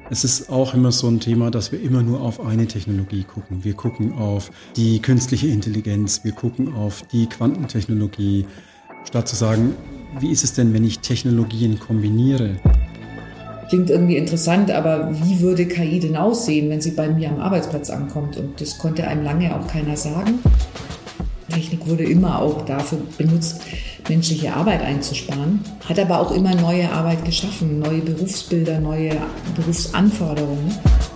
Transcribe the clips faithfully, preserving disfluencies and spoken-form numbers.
Es ist auch immer so ein Thema, dass wir immer nur auf eine Technologie gucken. Wir gucken auf die künstliche Intelligenz, wir gucken auf die Quantentechnologie, statt zu sagen, wie ist es denn, wenn ich Technologien kombiniere? Klingt irgendwie interessant, aber wie würde K I denn aussehen, wenn sie bei mir am Arbeitsplatz ankommt? Und das konnte einem lange auch keiner sagen. Technik wurde immer auch dafür benutzt, menschliche Arbeit einzusparen, hat aber auch immer neue Arbeit geschaffen, neue Berufsbilder, neue Berufsanforderungen.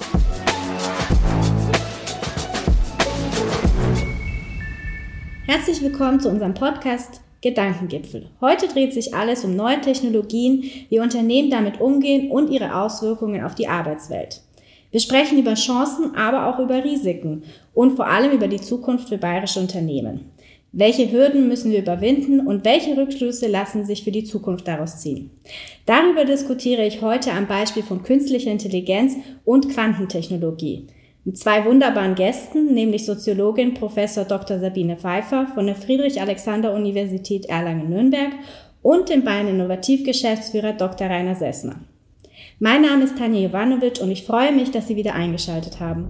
Herzlich willkommen zu unserem Podcast Gedankengipfel. Heute dreht sich alles um neue Technologien, wie Unternehmen damit umgehen und ihre Auswirkungen auf die Arbeitswelt. Wir sprechen über Chancen, aber auch über Risiken und vor allem über die Zukunft für bayerische Unternehmen. Welche Hürden müssen wir überwinden und welche Rückschlüsse lassen sich für die Zukunft daraus ziehen? Darüber diskutiere ich heute am Beispiel von künstlicher Intelligenz und Quantentechnologie. Mit zwei wunderbaren Gästen, nämlich Soziologin Professor Doktor Sabine Pfeiffer von der Friedrich-Alexander-Universität Erlangen-Nürnberg und dem Bayern Innovativ-Geschäftsführer Doktor Rainer Sessner. Mein Name ist Tanja Jovanovic und ich freue mich, dass Sie wieder eingeschaltet haben.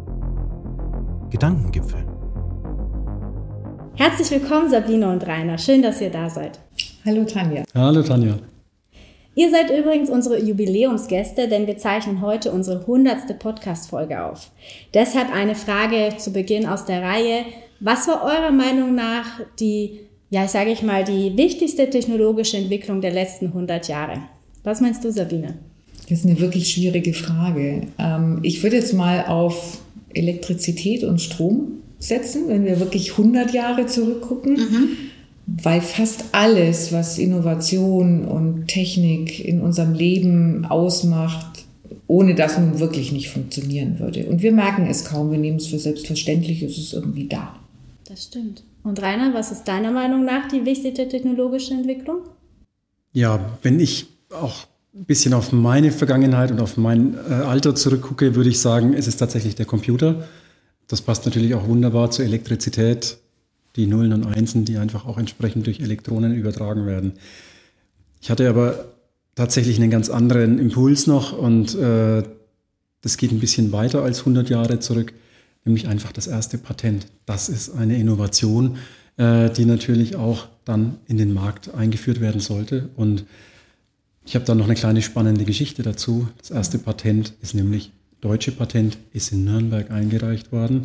Gedankengipfel. Herzlich willkommen, Sabine und Rainer. Schön, dass ihr da seid. Hallo Tanja. Hallo Tanja. Ihr seid übrigens unsere Jubiläumsgäste, denn wir zeichnen heute unsere hundertste Podcast-Folge auf. Deshalb eine Frage zu Beginn aus der Reihe. Was war eurer Meinung nach die, ja, ich sage ich mal, die wichtigste technologische Entwicklung der letzten hundert Jahre? Was meinst du, Sabine? Das ist eine wirklich schwierige Frage. Ich würde jetzt mal auf Elektrizität und Strom setzen, wenn wir wirklich hundert Jahre zurückgucken. Mhm. Weil fast alles, was Innovation und Technik in unserem Leben ausmacht, ohne das nun wirklich nicht funktionieren würde. Und wir merken es kaum, wir nehmen es für selbstverständlich, es ist irgendwie da. Das stimmt. Und Rainer, was ist deiner Meinung nach die wichtigste technologische Entwicklung? Ja, wenn ich auch ein bisschen auf meine Vergangenheit und auf mein äh, Alter zurückgucke, würde ich sagen, es ist tatsächlich der Computer. Das passt natürlich auch wunderbar zur Elektrizität. Die Nullen und Einsen, die einfach auch entsprechend durch Elektronen übertragen werden. Ich hatte aber tatsächlich einen ganz anderen Impuls noch und äh, das geht ein bisschen weiter als hundert Jahre zurück, nämlich einfach das erste Patent. Das ist eine Innovation, äh, die natürlich auch dann in den Markt eingeführt werden sollte. Und ich habe da noch eine kleine spannende Geschichte dazu. Das erste Patent ist nämlich, deutsche Patent, ist in Nürnberg eingereicht worden,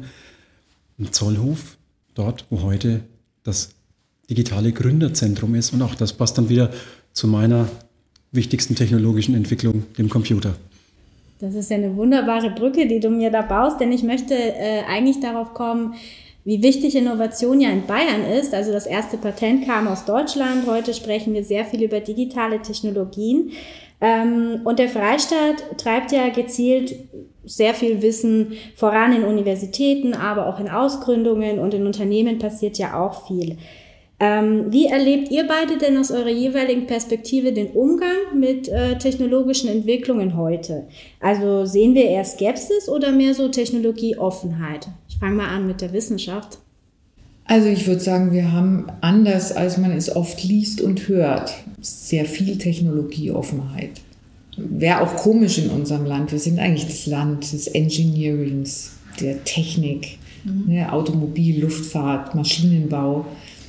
im Zollhof. Dort, wo heute das digitale Gründerzentrum ist. Und auch das passt dann wieder zu meiner wichtigsten technologischen Entwicklung, dem Computer. Das ist ja eine wunderbare Brücke, die du mir da baust, denn ich möchte äh, eigentlich darauf kommen, wie wichtig Innovation ja in Bayern ist. Also das erste Patent kam aus Deutschland. Heute sprechen wir sehr viel über digitale Technologien. Ähm, und der Freistaat treibt ja gezielt sehr viel Wissen voran in Universitäten, aber auch in Ausgründungen und in Unternehmen passiert ja auch viel. Ähm, wie erlebt ihr beide denn aus eurer jeweiligen Perspektive den Umgang mit äh, technologischen Entwicklungen heute? Also sehen wir eher Skepsis oder mehr so Technologieoffenheit? Ich fange mal an mit der Wissenschaft. Also ich würde sagen, wir haben, anders als man es oft liest und hört, sehr viel Technologieoffenheit. Wäre auch komisch in unserem Land. Wir sind eigentlich das Land des Engineerings, der Technik, mhm. ne, Automobil, Luftfahrt, Maschinenbau.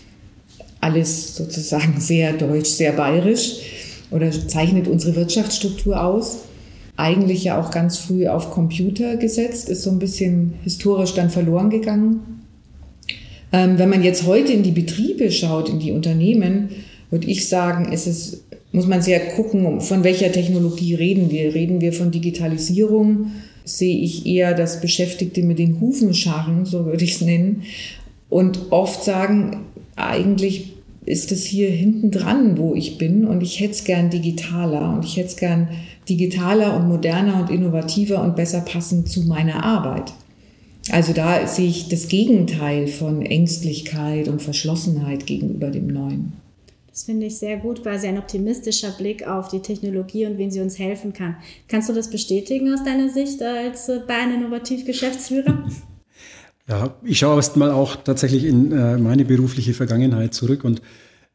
Alles sozusagen sehr deutsch, sehr bayerisch oder zeichnet unsere Wirtschaftsstruktur aus. Eigentlich ja auch ganz früh auf Computer gesetzt, ist so ein bisschen historisch dann verloren gegangen. Ähm, wenn man jetzt heute in die Betriebe schaut, in die Unternehmen, würde ich sagen, ist es muss man sehr gucken, von welcher Technologie reden wir. Reden wir von Digitalisierung, sehe ich eher, dass Beschäftigte mit den Hufen scharren, so würde ich es nennen. Und oft sagen, eigentlich ist es hier hinten dran, wo ich bin und ich hätte es gern digitaler und ich hätte es gern digitaler und moderner und innovativer und besser passend zu meiner Arbeit. Also da sehe ich das Gegenteil von Ängstlichkeit und Verschlossenheit gegenüber dem Neuen. Das finde ich sehr gut, quasi ein optimistischer Blick auf die Technologie und wen sie uns helfen kann. Kannst du das bestätigen aus deiner Sicht als Bayern Innovativ-Geschäftsführer? Ja, ich schaue erst mal auch tatsächlich in äh, meine berufliche Vergangenheit zurück und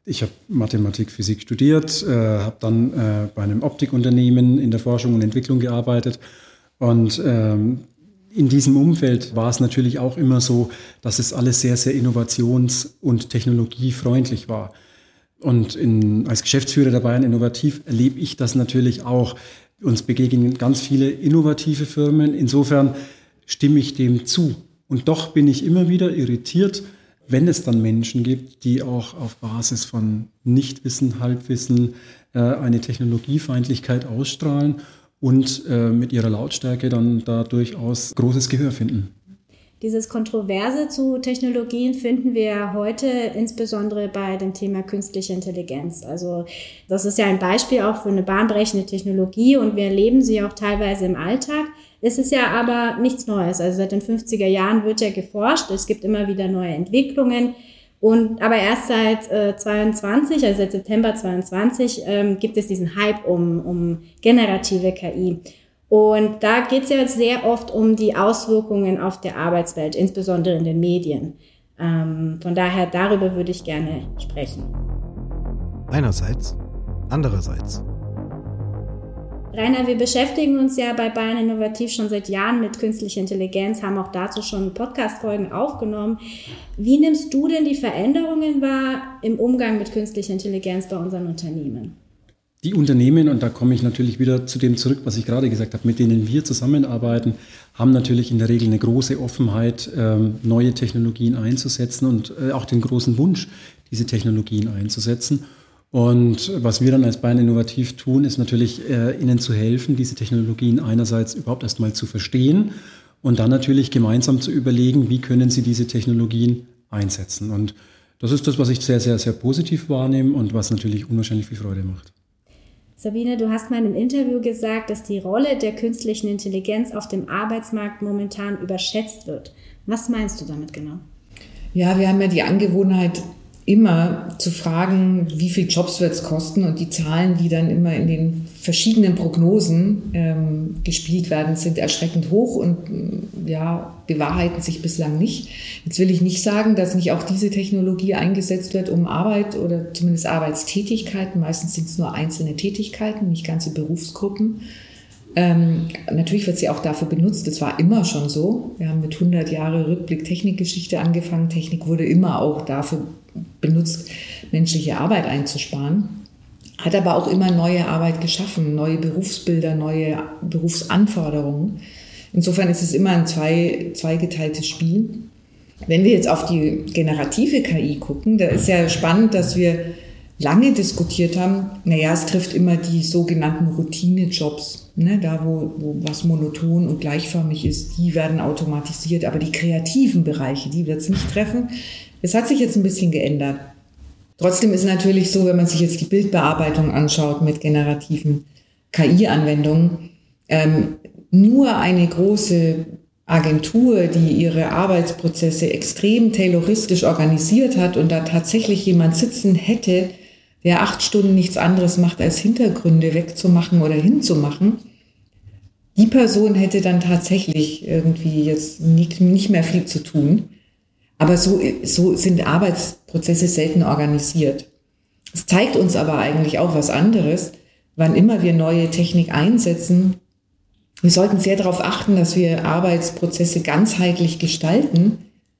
Ich habe Mathematik, Physik studiert, äh, habe dann äh, bei einem Optikunternehmen in der Forschung und Entwicklung gearbeitet. Und ähm, in diesem Umfeld war es natürlich auch immer so, dass es alles sehr, sehr innovations- und technologiefreundlich war. Und in, als Geschäftsführer der Bayern Innovativ erlebe ich das natürlich auch. Uns begegnen ganz viele innovative Firmen. Insofern stimme ich dem zu. Und doch bin ich immer wieder irritiert, wenn es dann Menschen gibt, die auch auf Basis von Nichtwissen, Halbwissen äh, eine Technologiefeindlichkeit ausstrahlen und äh, mit ihrer Lautstärke dann da durchaus großes Gehör finden. Dieses Kontroverse zu Technologien finden wir heute insbesondere bei dem Thema künstliche Intelligenz. Also das ist ja ein Beispiel auch für eine bahnbrechende Technologie und wir erleben sie auch teilweise im Alltag. Es ist ja aber nichts Neues. Also seit den fünfziger Jahren wird ja geforscht. Es gibt immer wieder neue Entwicklungen. Und aber erst seit äh, zweiundzwanzig, also seit September zweiundzwanzig, ähm, gibt es diesen Hype um, um generative K I. Und da geht es ja sehr oft um die Auswirkungen auf der Arbeitswelt, insbesondere in den Medien. Ähm, von daher, darüber würde ich gerne sprechen. Einerseits, andererseits. Rainer, wir beschäftigen uns ja bei Bayern Innovativ schon seit Jahren mit künstlicher Intelligenz, haben auch dazu schon Podcast-Folgen aufgenommen. Wie nimmst du denn die Veränderungen wahr im Umgang mit künstlicher Intelligenz bei unseren Unternehmen? Die Unternehmen, und da komme ich natürlich wieder zu dem zurück, was ich gerade gesagt habe, mit denen wir zusammenarbeiten, haben natürlich in der Regel eine große Offenheit, ähm, neue Technologien einzusetzen und äh, auch den großen Wunsch, diese Technologien einzusetzen. Und was wir dann als Bayern Innovativ tun, ist natürlich, äh, ihnen zu helfen, diese Technologien einerseits überhaupt erstmal zu verstehen und dann natürlich gemeinsam zu überlegen, wie können sie diese Technologien einsetzen. Und das ist das, was ich sehr, sehr, sehr positiv wahrnehme und was natürlich unwahrscheinlich viel Freude macht. Sabine, du hast mal in einem Interview gesagt, dass die Rolle der künstlichen Intelligenz auf dem Arbeitsmarkt momentan überschätzt wird. Was meinst du damit genau? Ja, wir haben ja die Angewohnheit, immer zu fragen, wie viel Jobs wird es kosten, und die Zahlen, die dann immer in den verschiedenen Prognosen ähm, gespielt werden, sind erschreckend hoch und ja, bewahrheiten sich bislang nicht. Jetzt will ich nicht sagen, dass nicht auch diese Technologie eingesetzt wird, um Arbeit oder zumindest Arbeitstätigkeiten, meistens sind es nur einzelne Tätigkeiten, nicht ganze Berufsgruppen. Ähm, natürlich wird sie auch dafür benutzt, das war immer schon so. Wir haben mit hundert Jahre Rückblick Technikgeschichte angefangen. Technik wurde immer auch dafür benutzt, menschliche Arbeit einzusparen. Hat aber auch immer neue Arbeit geschaffen, neue Berufsbilder, neue Berufsanforderungen. Insofern ist es immer ein zwei, zweigeteiltes Spiel. Wenn wir jetzt auf die generative K I gucken, da ist ja spannend, dass wir lange diskutiert haben, naja, es trifft immer die sogenannten Routinejobs, ne, da wo, wo was monoton und gleichförmig ist, die werden automatisiert, aber die kreativen Bereiche, die wird es nicht treffen. Es hat sich jetzt ein bisschen geändert. Trotzdem ist natürlich so, wenn man sich jetzt die Bildbearbeitung anschaut mit generativen K I-Anwendungen, ähm, nur eine große Agentur, die ihre Arbeitsprozesse extrem tayloristisch organisiert hat und da tatsächlich jemand sitzen hätte, der acht Stunden nichts anderes macht, als Hintergründe wegzumachen oder hinzumachen, die Person hätte dann tatsächlich irgendwie jetzt nicht, nicht mehr viel zu tun. Aber so, so sind Arbeitsprozesse selten organisiert. Es zeigt uns aber eigentlich auch was anderes. Wann immer wir neue Technik einsetzen, wir sollten sehr darauf achten, dass wir Arbeitsprozesse ganzheitlich gestalten,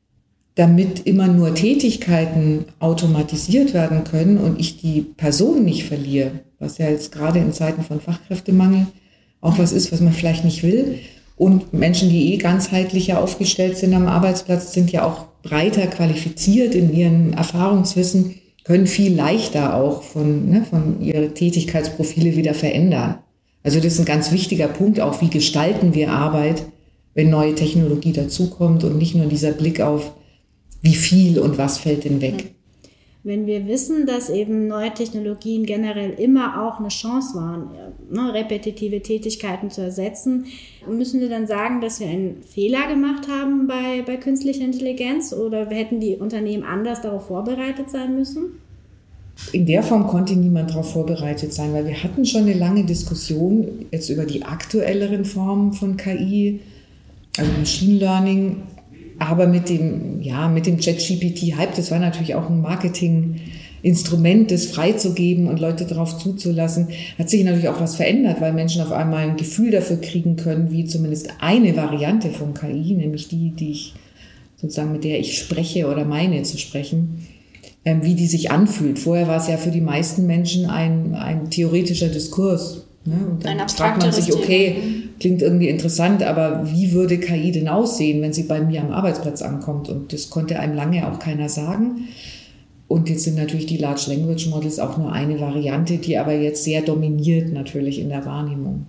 damit immer nur Tätigkeiten automatisiert werden können und ich die Person nicht verliere, was ja jetzt gerade in Zeiten von Fachkräftemangel auch was ist, was man vielleicht nicht will. Und Menschen, die eh ganzheitlicher aufgestellt sind am Arbeitsplatz, sind ja auch breiter qualifiziert in ihrem Erfahrungswissen, können viel leichter auch von, ne, von ihre Tätigkeitsprofile wieder verändern. Also das ist ein ganz wichtiger Punkt, auch wie gestalten wir Arbeit, wenn neue Technologie dazukommt und nicht nur dieser Blick auf, wie viel und was fällt denn weg. Wenn wir wissen, dass eben neue Technologien generell immer auch eine Chance waren, ne, repetitive Tätigkeiten zu ersetzen, müssen wir dann sagen, dass wir einen Fehler gemacht haben bei, bei künstlicher Intelligenz, oder hätten die Unternehmen anders darauf vorbereitet sein müssen? In der Form konnte niemand darauf vorbereitet sein, weil wir hatten schon eine lange Diskussion jetzt über die aktuelleren Formen von K I, also Machine Learning. Aber mit dem, ja, mit dem ChatGPT-Hype, das war natürlich auch ein Marketing, Instrument, das freizugeben und Leute darauf zuzulassen, hat sich natürlich auch was verändert, weil Menschen auf einmal ein Gefühl dafür kriegen können, wie zumindest eine Variante von K I, nämlich die, die ich sozusagen mit der ich spreche oder meine zu sprechen, ähm, wie die sich anfühlt. Vorher war es ja für die meisten Menschen ein, ein theoretischer Diskurs. Ne? Und dann fragt man sich, okay, klingt irgendwie interessant, aber wie würde K I denn aussehen, wenn sie bei mir am Arbeitsplatz ankommt? Und das konnte einem lange auch keiner sagen. Und jetzt sind natürlich die Large Language Models auch nur eine Variante, die aber jetzt sehr dominiert natürlich in der Wahrnehmung.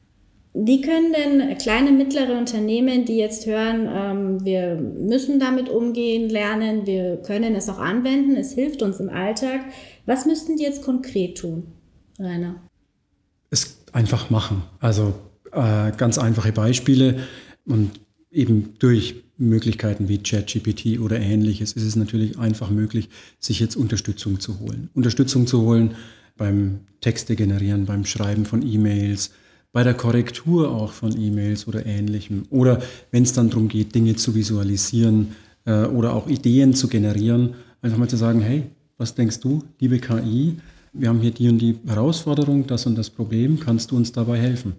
Wie können denn kleine, mittlere Unternehmen, die jetzt hören, ähm, wir müssen damit umgehen, lernen, wir können es auch anwenden, es hilft uns im Alltag, was müssten die jetzt konkret tun, Rainer? Es einfach machen. Also äh, ganz einfache Beispiele und eben durch Möglichkeiten wie ChatGPT oder Ähnliches ist es natürlich einfach möglich, sich jetzt Unterstützung zu holen. Unterstützung zu holen beim Texte generieren, beim Schreiben von E-Mails, bei der Korrektur auch von E-Mails oder Ähnlichem. Oder wenn es dann darum geht, Dinge zu visualisieren äh, oder auch Ideen zu generieren, einfach mal zu sagen, hey, was denkst du, liebe K I? Wir haben hier die und die Herausforderung, das und das Problem, kannst du uns dabei helfen?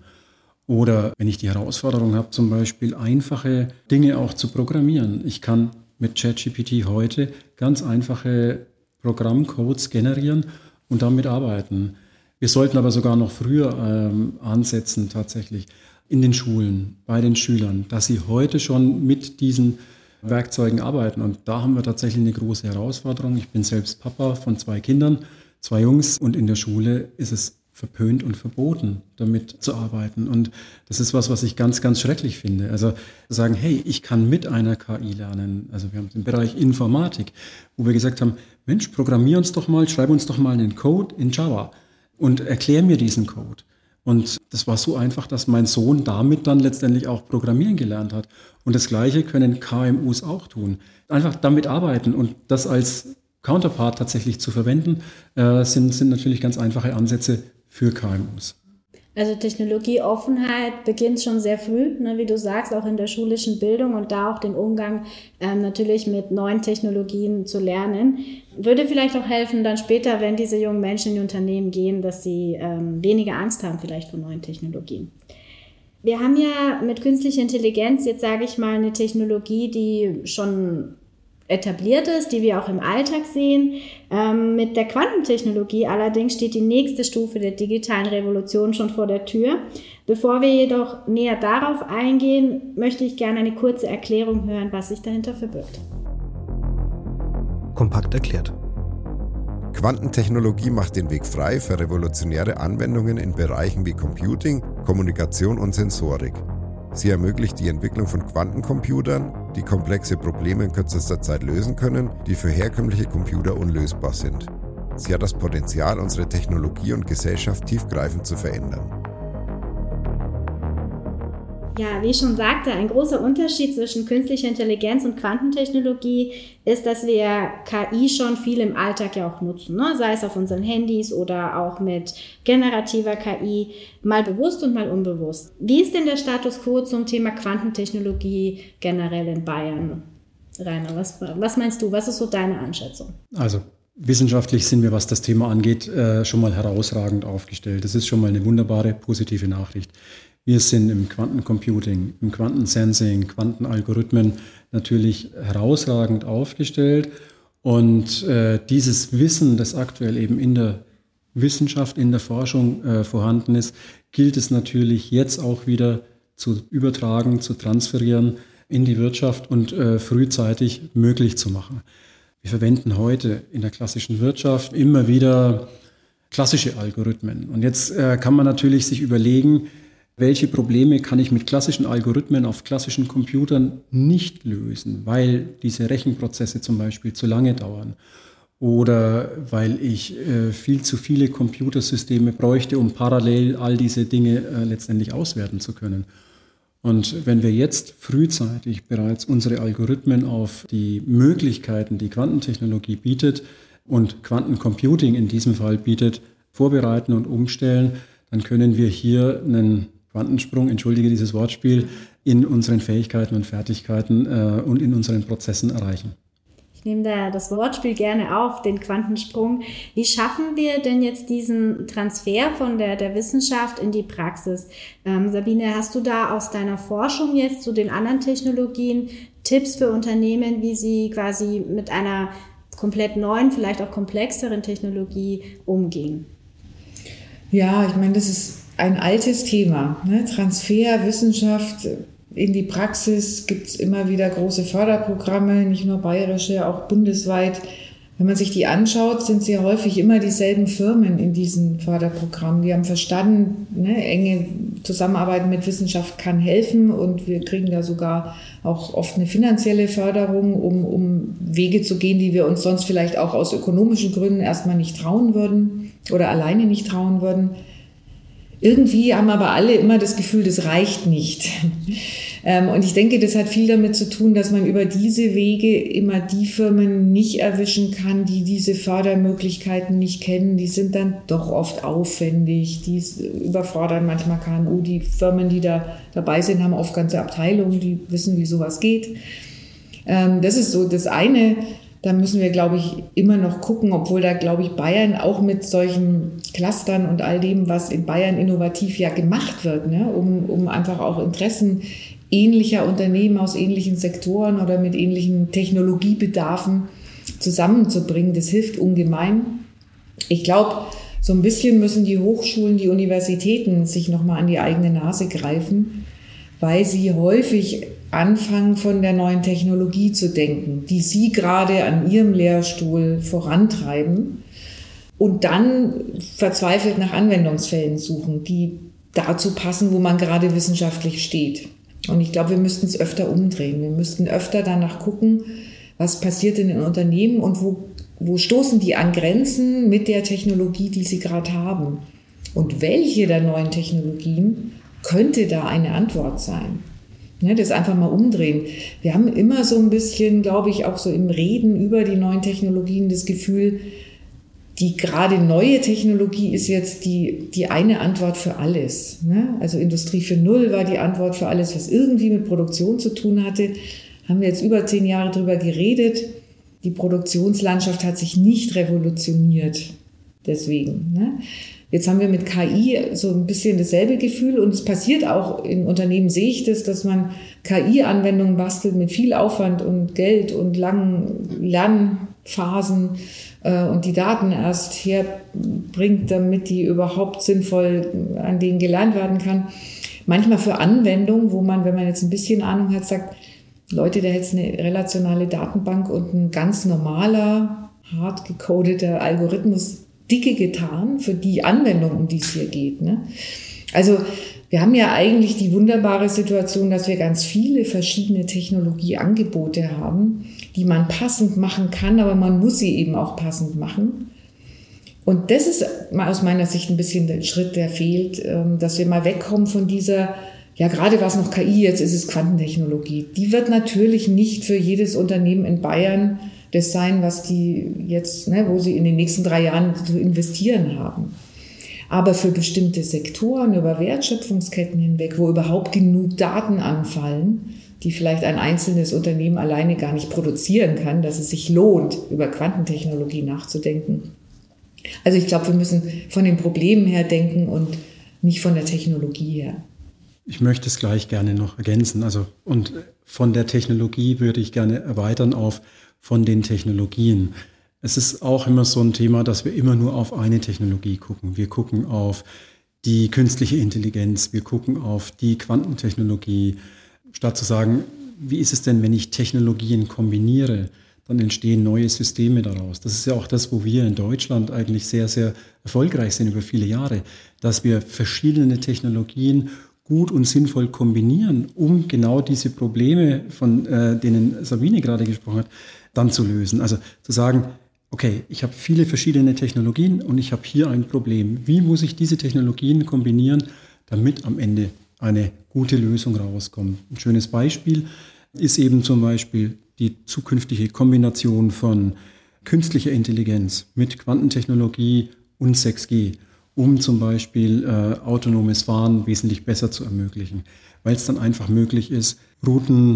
Oder wenn ich die Herausforderung habe, zum Beispiel einfache Dinge auch zu programmieren. Ich kann mit ChatGPT heute ganz einfache Programmcodes generieren und damit arbeiten. Wir sollten aber sogar noch früher ähm, ansetzen, tatsächlich in den Schulen, bei den Schülern, dass sie heute schon mit diesen Werkzeugen arbeiten. Und da haben wir tatsächlich eine große Herausforderung. Ich bin selbst Papa von zwei Kindern, zwei Jungs, und in der Schule ist es verpönt und verboten, damit zu arbeiten. Und das ist was, was ich ganz, ganz schrecklich finde. Also sagen, hey, ich kann mit einer K I lernen. Also wir haben den Bereich Informatik, wo wir gesagt haben, Mensch, programmier uns doch mal, schreib uns doch mal einen Code in Java und erklär mir diesen Code. Und das war so einfach, dass mein Sohn damit dann letztendlich auch programmieren gelernt hat. Und das Gleiche können K M Us auch tun. Einfach damit arbeiten und das als Counterpart tatsächlich zu verwenden, äh, sind, sind natürlich ganz einfache Ansätze für K M Us. Also Technologieoffenheit beginnt schon sehr früh, ne, wie du sagst, auch in der schulischen Bildung und da auch den Umgang ähm, natürlich mit neuen Technologien zu lernen. Würde vielleicht auch helfen, dann später, wenn diese jungen Menschen in die Unternehmen gehen, dass sie ähm, weniger Angst haben vielleicht vor neuen Technologien. Wir haben ja mit künstlicher Intelligenz jetzt, sage ich mal, eine Technologie, die schon etabliert ist, die wir auch im Alltag sehen. Ähm, mit der Quantentechnologie allerdings steht die nächste Stufe der digitalen Revolution schon vor der Tür. Bevor wir jedoch näher darauf eingehen, möchte ich gerne eine kurze Erklärung hören, was sich dahinter verbirgt. Kompakt erklärt. Quantentechnologie macht den Weg frei für revolutionäre Anwendungen in Bereichen wie Computing, Kommunikation und Sensorik. Sie ermöglicht die Entwicklung von Quantencomputern, die komplexe Probleme in kürzester Zeit lösen können, die für herkömmliche Computer unlösbar sind. Sie hat das Potenzial, unsere Technologie und Gesellschaft tiefgreifend zu verändern. Ja, wie ich schon sagte, ein großer Unterschied zwischen künstlicher Intelligenz und Quantentechnologie ist, dass wir K I schon viel im Alltag ja auch nutzen, ne? Sei es auf unseren Handys oder auch mit generativer K I, mal bewusst und mal unbewusst. Wie ist denn der Status quo zum Thema Quantentechnologie generell in Bayern? Rainer, was, was meinst du? Was ist so deine Einschätzung? Also wissenschaftlich sind wir, was das Thema angeht, schon mal herausragend aufgestellt. Das ist schon mal eine wunderbare, positive Nachricht. Wir sind im Quantencomputing, im Quantensensing, Quantenalgorithmen natürlich herausragend aufgestellt. Und äh, dieses Wissen, das aktuell eben in der Wissenschaft, in der Forschung äh, vorhanden ist, gilt es natürlich jetzt auch wieder zu übertragen, zu transferieren in die Wirtschaft und äh, frühzeitig möglich zu machen. Wir verwenden heute in der klassischen Wirtschaft immer wieder klassische Algorithmen. Und jetzt äh, kann man natürlich sich überlegen, welche Probleme kann ich mit klassischen Algorithmen auf klassischen Computern nicht lösen, weil diese Rechenprozesse zum Beispiel zu lange dauern oder weil ich äh, viel zu viele Computersysteme bräuchte, um parallel all diese Dinge äh, letztendlich auswerten zu können. Und wenn wir jetzt frühzeitig bereits unsere Algorithmen auf die Möglichkeiten, die Quantentechnologie bietet und Quantencomputing in diesem Fall bietet, vorbereiten und umstellen, dann können wir hier einen Quantensprung, entschuldige dieses Wortspiel, in unseren Fähigkeiten und Fertigkeiten äh, und in unseren Prozessen erreichen. Ich nehme da das Wortspiel gerne auf, den Quantensprung. Wie schaffen wir denn jetzt diesen Transfer von der, der Wissenschaft in die Praxis? Ähm, Sabine, hast du da aus deiner Forschung jetzt zu den anderen Technologien Tipps für Unternehmen, wie sie quasi mit einer komplett neuen, vielleicht auch komplexeren Technologie umgehen? Ja, ich meine, das ist ein altes Thema. Ne? Transfer, Wissenschaft in die Praxis gibt es immer wieder große Förderprogramme, nicht nur bayerische, auch bundesweit. Wenn man sich die anschaut, sind sehr häufig immer dieselben Firmen in diesen Förderprogrammen. Die haben verstanden, ne, enge Zusammenarbeit mit Wissenschaft kann helfen und wir kriegen da sogar auch oft eine finanzielle Förderung, um, um Wege zu gehen, die wir uns sonst vielleicht auch aus ökonomischen Gründen erstmal nicht trauen würden oder alleine nicht trauen würden. Irgendwie haben aber alle immer das Gefühl, das reicht nicht. Und ich denke, das hat viel damit zu tun, dass man über diese Wege immer die Firmen nicht erwischen kann, die diese Fördermöglichkeiten nicht kennen. Die sind dann doch oft aufwendig, die überfordern manchmal K M U. Die Firmen, die da dabei sind, haben oft ganze Abteilungen, die wissen, wie sowas geht. Das ist so das eine. Da müssen wir, glaube ich, immer noch gucken, obwohl da, glaube ich, Bayern auch mit solchen Clustern und all dem, was in Bayern innovativ ja gemacht wird, ne, um, um einfach auch Interessen ähnlicher Unternehmen aus ähnlichen Sektoren oder mit ähnlichen Technologiebedarfen zusammenzubringen. Das hilft ungemein. Ich glaube, so ein bisschen müssen die Hochschulen, die Universitäten sich nochmal an die eigene Nase greifen, weil sie häufig anfangen, von der neuen Technologie zu denken, die sie gerade an ihrem Lehrstuhl vorantreiben und dann verzweifelt nach Anwendungsfällen suchen, die dazu passen, wo man gerade wissenschaftlich steht. Und ich glaube, wir müssten es öfter umdrehen. Wir müssten öfter danach gucken, was passiert in den Unternehmen und wo, wo stoßen die an Grenzen mit der Technologie, die sie gerade haben. Und welche der neuen Technologien könnte da eine Antwort sein? Ne, das einfach mal umdrehen. Wir haben immer so ein bisschen, glaube ich, auch so im Reden über die neuen Technologien das Gefühl, die gerade neue Technologie ist jetzt die, die eine Antwort für alles. Ne? Also Industrie vier Punkt null war die Antwort für alles, was irgendwie mit Produktion zu tun hatte. Haben wir jetzt über zehn Jahre drüber geredet. Die Produktionslandschaft hat sich nicht revolutioniert. Deswegen. Ne? Jetzt haben wir mit K I so ein bisschen dasselbe Gefühl und es passiert auch in Unternehmen, sehe ich das, dass man K I-Anwendungen bastelt mit viel Aufwand und Geld und langen Lernphasen äh, und die Daten erst herbringt, damit die überhaupt sinnvoll an denen gelernt werden kann. Manchmal für Anwendungen, wo man, wenn man jetzt ein bisschen Ahnung hat, sagt, Leute, da hätte eine relationale Datenbank und ein ganz normaler, hart gecodeter Algorithmus dicke getan für die Anwendung, um die es hier geht. Ne? Also wir haben ja eigentlich die wunderbare Situation, dass wir ganz viele verschiedene Technologieangebote haben, die man passend machen kann, aber man muss sie eben auch passend machen. Und das ist aus meiner Sicht ein bisschen der Schritt, der fehlt, dass wir mal wegkommen von dieser, ja gerade war es noch K I, jetzt ist es Quantentechnologie. Die wird natürlich nicht für jedes Unternehmen in Bayern das sein, was die jetzt, ne, wo sie in den nächsten drei Jahren zu investieren haben. Aber für bestimmte Sektoren über Wertschöpfungsketten hinweg, wo überhaupt genug Daten anfallen, die vielleicht ein einzelnes Unternehmen alleine gar nicht produzieren kann, dass es sich lohnt, über Quantentechnologie nachzudenken. Also ich glaube, wir müssen von den Problemen her denken und nicht von der Technologie her. Ich möchte es gleich gerne noch ergänzen. Also, und von der Technologie würde ich gerne erweitern auf von den Technologien. Es ist auch immer so ein Thema, dass wir immer nur auf eine Technologie gucken. Wir gucken auf die künstliche Intelligenz, wir gucken auf die Quantentechnologie, statt zu sagen, wie ist es denn, wenn ich Technologien kombiniere, dann entstehen neue Systeme daraus. Das ist ja auch das, wo wir in Deutschland eigentlich sehr, sehr erfolgreich sind über viele Jahre, dass wir verschiedene Technologien gut und sinnvoll kombinieren, um genau diese Probleme, von äh, denen Sabine gerade gesprochen hat, dann zu lösen. Also zu sagen, okay, ich habe viele verschiedene Technologien und ich habe hier ein Problem. Wie muss ich diese Technologien kombinieren, damit am Ende eine gute Lösung rauskommt? Ein schönes Beispiel ist eben zum Beispiel die zukünftige Kombination von künstlicher Intelligenz mit Quantentechnologie und sechs G, um zum Beispiel äh, autonomes Fahren wesentlich besser zu ermöglichen, weil es dann einfach möglich ist, Routen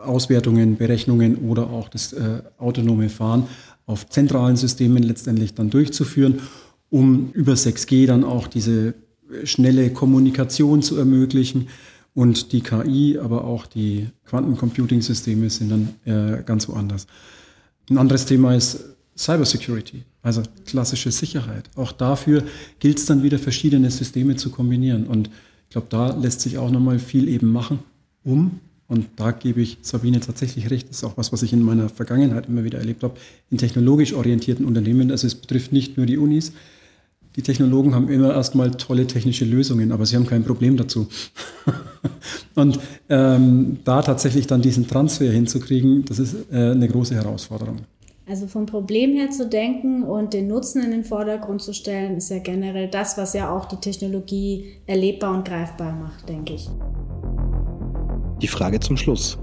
Auswertungen, Berechnungen oder auch das äh, autonome Fahren auf zentralen Systemen letztendlich dann durchzuführen, um über sechs G dann auch diese schnelle Kommunikation zu ermöglichen. Und die K I, aber auch die Quantencomputing-Systeme sind dann äh, ganz woanders. Ein anderes Thema ist Cybersecurity, also klassische Sicherheit. Auch dafür gilt es dann wieder, verschiedene Systeme zu kombinieren. Und ich glaube, da lässt sich auch nochmal viel eben machen, um, und da gebe ich Sabine tatsächlich recht, das ist auch was, was ich in meiner Vergangenheit immer wieder erlebt habe, in technologisch orientierten Unternehmen, also es betrifft nicht nur die Unis. Die Technologen haben immer erstmal tolle technische Lösungen, aber sie haben kein Problem dazu. Und ähm, da tatsächlich dann diesen Transfer hinzukriegen, das ist äh, eine große Herausforderung. Also vom Problem her zu denken und den Nutzen in den Vordergrund zu stellen, ist ja generell das, was ja auch die Technologie erlebbar und greifbar macht, denke ich. Die Frage zum Schluss.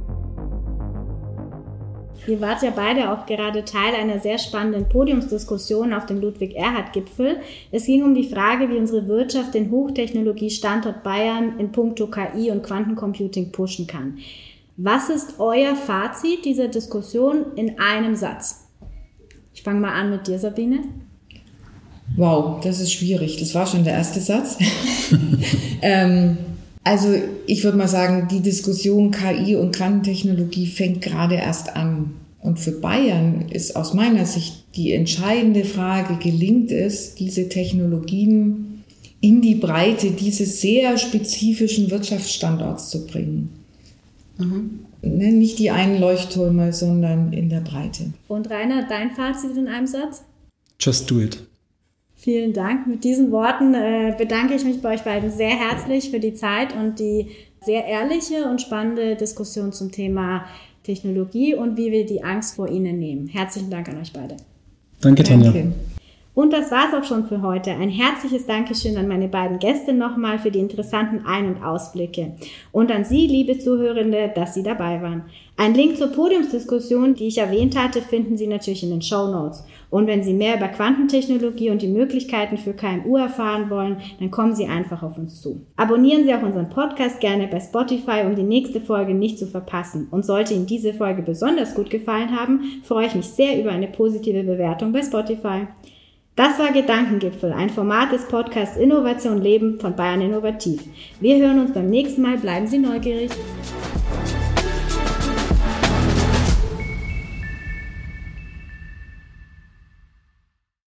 Ihr wart ja beide auch gerade Teil einer sehr spannenden Podiumsdiskussion auf dem Ludwig-Erhard-Gipfel. Es ging um die Frage, wie unsere Wirtschaft den Hochtechnologie-Standort Bayern in puncto K I und Quantencomputing pushen kann. Was ist euer Fazit dieser Diskussion in einem Satz? Ich fange mal an mit dir, Sabine. Wow, das ist schwierig. Das war schon der erste Satz. ähm, also ich würde mal sagen, die Diskussion K I und Quantentechnologie fängt gerade erst an. Und für Bayern ist aus meiner Sicht die entscheidende Frage, gelingt es, diese Technologien in die Breite dieses sehr spezifischen Wirtschaftsstandorts zu bringen? Mhm. Nicht die einen Leuchttürme, sondern in der Breite. Und Rainer, dein Fazit in einem Satz? Just do it. Vielen Dank. Mit diesen Worten äh, bedanke ich mich bei euch beiden sehr herzlich für die Zeit und die sehr ehrliche und spannende Diskussion zum Thema Technologie und wie wir die Angst vor ihnen nehmen. Herzlichen Dank an euch beide. Danke, Tanja. Danke. Und das war's auch schon für heute. Ein herzliches Dankeschön an meine beiden Gäste nochmal für die interessanten Ein- und Ausblicke. Und an Sie, liebe Zuhörende, dass Sie dabei waren. Ein Link zur Podiumsdiskussion, die ich erwähnt hatte, finden Sie natürlich in den Shownotes. Und wenn Sie mehr über Quantentechnologie und die Möglichkeiten für K M U erfahren wollen, dann kommen Sie einfach auf uns zu. Abonnieren Sie auch unseren Podcast gerne bei Spotify, um die nächste Folge nicht zu verpassen. Und sollte Ihnen diese Folge besonders gut gefallen haben, freue ich mich sehr über eine positive Bewertung bei Spotify. Das war Gedankengipfel, ein Format des Podcasts Innovation Leben von Bayern Innovativ. Wir hören uns beim nächsten Mal. Bleiben Sie neugierig.